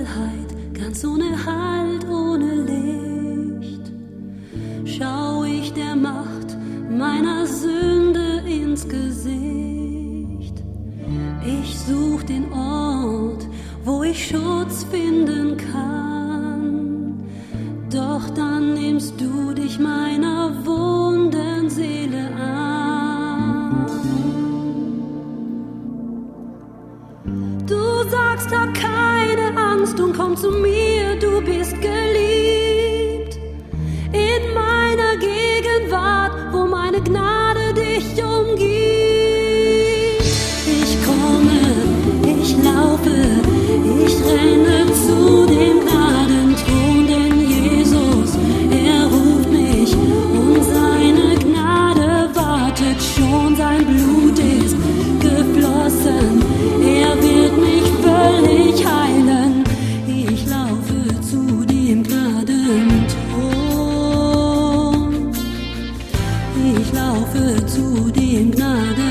Dunkelheit, ganz ohne Halt, ohne Licht, schau ich der Macht meiner Sünde ins Gesicht. Ich such den Ort, wo ich Schutz finden kann, doch dann nimmst du dich meiner wunden Seele an. Du sagst, hab keine Angst und komm zu mir, du bist geliebt. In meiner Gegenwart, wo meine Gnade dich umgibt. Ich komme, ich laufe, ich renne zu dem Gnadenthron, denn Jesus, er ruft mich und seine Gnade wartet schon, sein Blut ist geflossen, er wird mich völlig heilen. Ich laufe zu dem Gnadenthron, ich laufe zu dem Gnadenthron.